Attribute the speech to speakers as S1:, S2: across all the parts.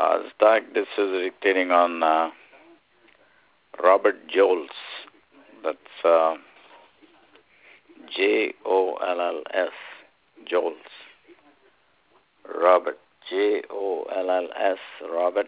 S1: This is dictating on Robert Jolls. That's Jolls. Jolls. Robert. Jolls. Robert.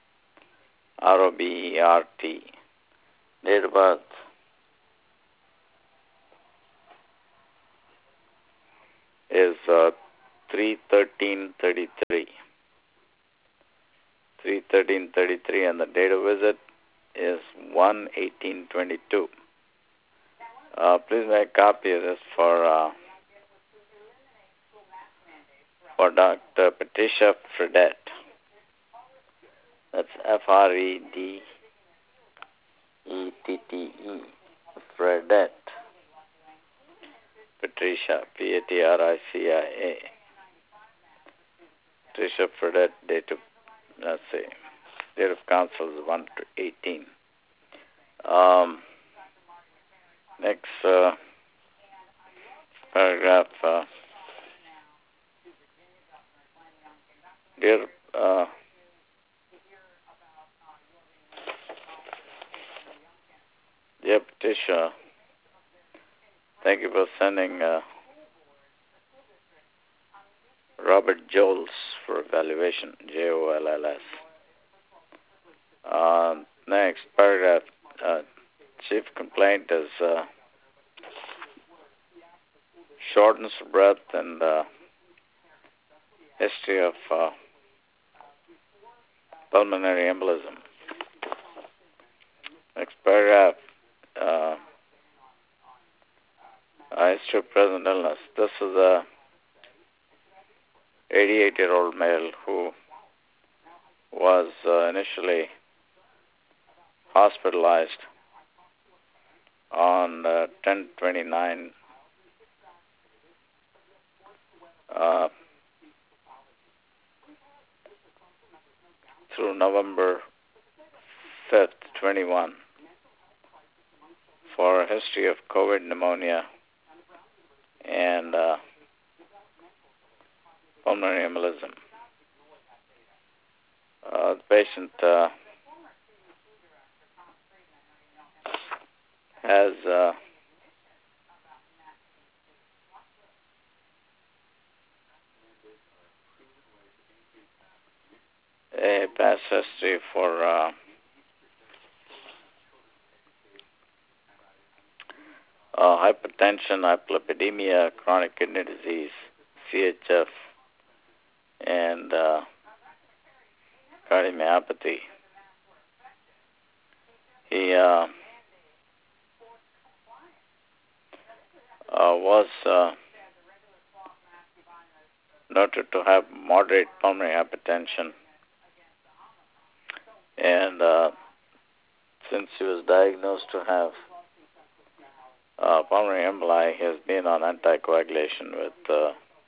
S1: Robert. Date of birth is 3/13/33. 3/13/33, and the date of visit is 1/18/22. Please make a copy of this for Dr. Patricia Fredette. That's Fredette. Fredette. Patricia, Patricia. Patricia Fredette, date of council is 1/18. Next paragraph. Dear Patricia, thank you for sending Robert Jolls for evaluation. Jolls. Next paragraph. Chief complaint is shortness of breath and history of pulmonary embolism. Next paragraph. History of present illness. This is a 88-year-old male who was initially hospitalized on 10/29 through November 5th, 21 for a history of COVID pneumonia and pulmonary embolism. The patient has a past history for hypertension, hyperlipidemia, chronic kidney disease, CHF, and cardiomyopathy. He was noted to have moderate pulmonary hypertension, and since he was diagnosed to have pulmonary emboli, he has been on anticoagulation with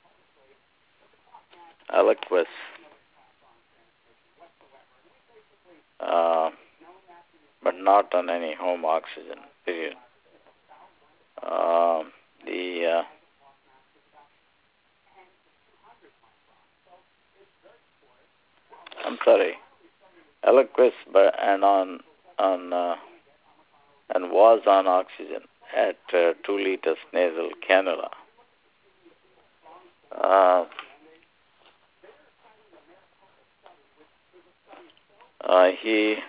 S1: Eliquis, but not on any home oxygen, period. Eliquis, and was on oxygen at 2 liters nasal cannula. He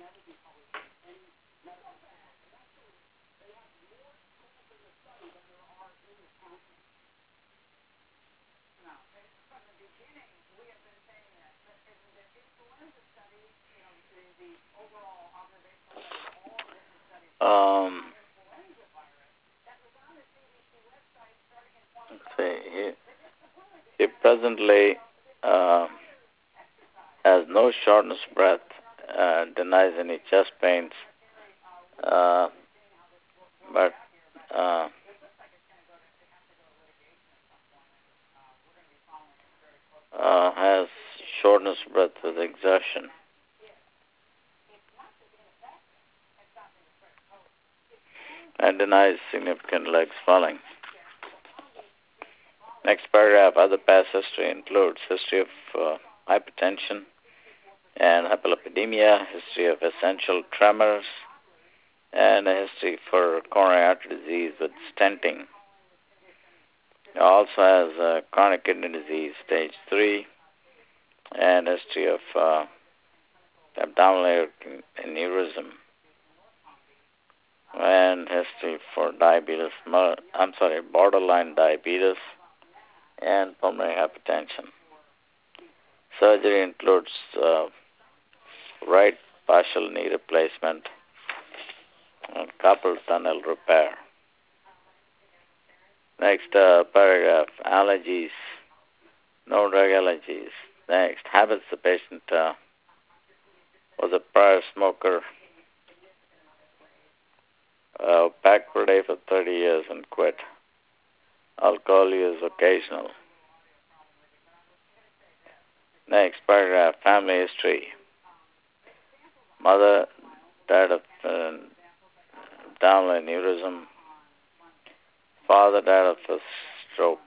S1: he presently has no shortness of breath, denies any chest pains, but has shortness of breath with exertion. And denies significant leg swelling. Next paragraph, other past history includes history of hypertension, and hyperlipidemia, history of essential tremors, and a history for coronary artery disease with stenting. It also has chronic kidney disease, stage 3, and history of abdominal aneurysm, and history for diabetes, borderline diabetes, and pulmonary hypertension. Surgery includes right partial knee replacement and carpal tunnel repair. Next paragraph, allergies, no drug allergies. Next, habits. The patient was a prior smoker, packed per day for 30 years and quit. Alcohol use occasional. Next paragraph, family history. Mother died of abdominal aneurysm. Father died of a stroke.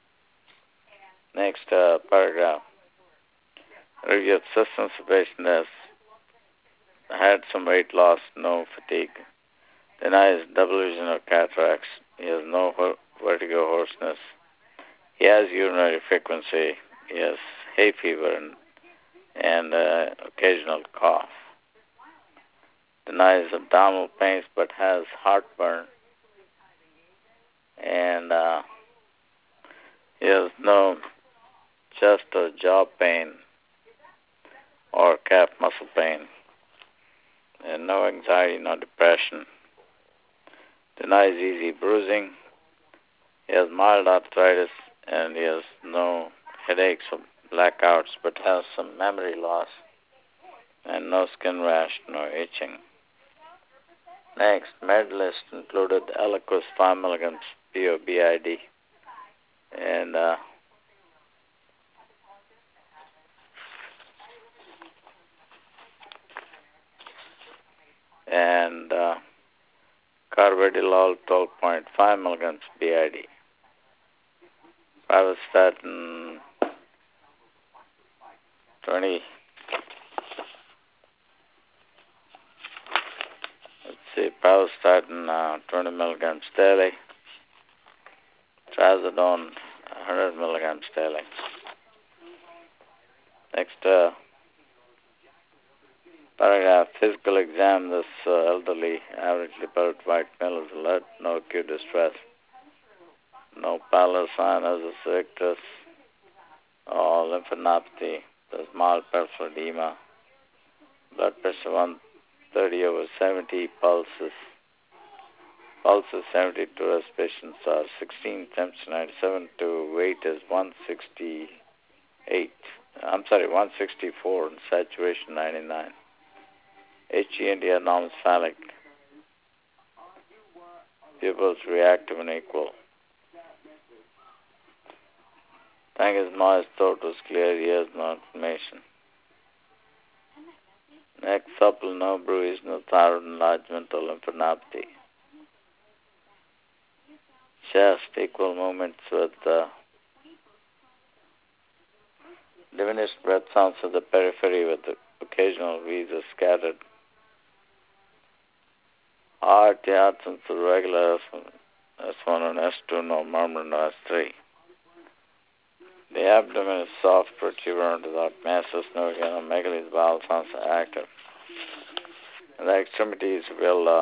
S1: Next paragraph. Review of systems. The patient has had some weight loss, no fatigue. Denies double vision or cataracts. He has no vertigo, hoarseness. He has urinary frequency. He has hay fever and occasional cough. Denies abdominal pains but has heartburn. And he has no chest or jaw pain or calf muscle pain. And no anxiety, no depression. Denies easy bruising. He has mild arthritis and he has no headaches or blackouts but has some memory loss and no skin rash, no itching. Next, med list included Eliquis 5 milligrams POBID and carvedilol 12.5 milligrams BID. Pravastatin 20. Pravastatin 20 milligrams daily. Trazodone 100 milligrams daily. Next paragraph, physical exam. This elderly, averagely built white male is alert, no acute distress, no pallor, cyanosis, ictus, or lymphadenopathy. There's mild peripheral edema, blood pressure 130/70, pulses 72, respirations are 16, temperature 97, to weight is 164, and saturation 99. HEND anomalous phallic. Pupils reactive and equal. Tongue is moist, throat was clear, ears no inflammation. Neck supple, no bruise, no thyroid enlargement or lymphadenopathy. Chest, equal movements with diminished breath sounds at the periphery with the occasional wheezes scattered. Heart, the absence of regular S1 and S2, no murmur, no S3. The abdomen is soft, protuberant, without masses, no megaly, the bowel sounds are active. And the extremities will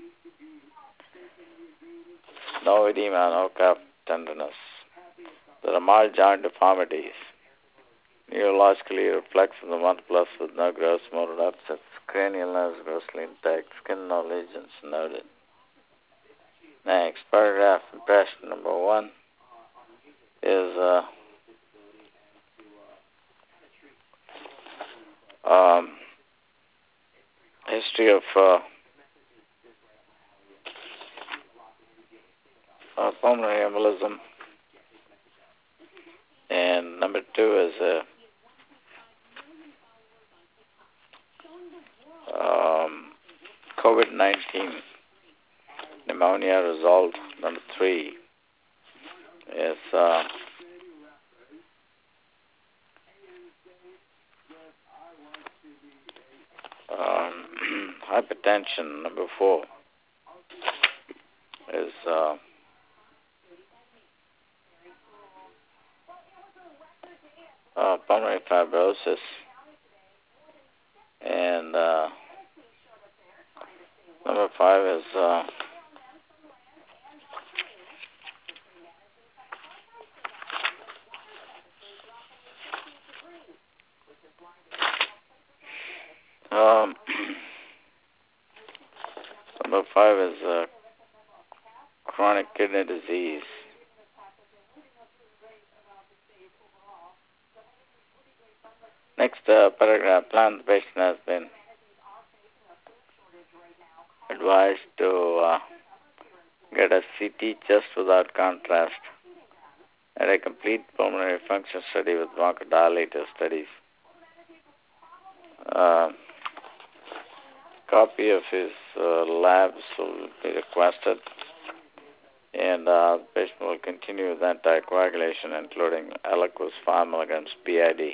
S1: no edema, no calf tenderness. There are mild joint deformities. Neurologically reflexive the 1+ with no gross motor upsets. Cranial nerves grossly intact. Skin no lesions noted. Next, paragraph impression number 1 is history of pulmonary embolism. And number 2 is COVID-19 pneumonia resolved. Number 3 is hypertension. Number 4 is pulmonary fibrosis. And number 5 is um, number 5 is chronic kidney disease. Next paragraph, plan the patient has been advised to get a CT chest without contrast and a complete pulmonary function study with bronchodilator studies. Copy of his labs will be requested, and the patient will continue with anticoagulation, including Eliquis 5 milligrams BID,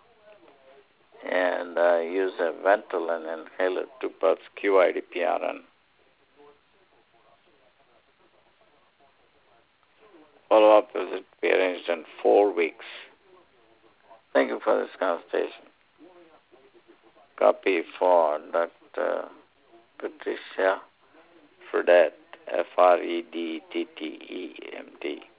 S1: and use a Ventolin inhaler 2 parts QID PRN. Follow-up visit be arranged in 4 weeks. Thank you for this consultation. Copy for Dr. Patricia Fredette, Freddettem.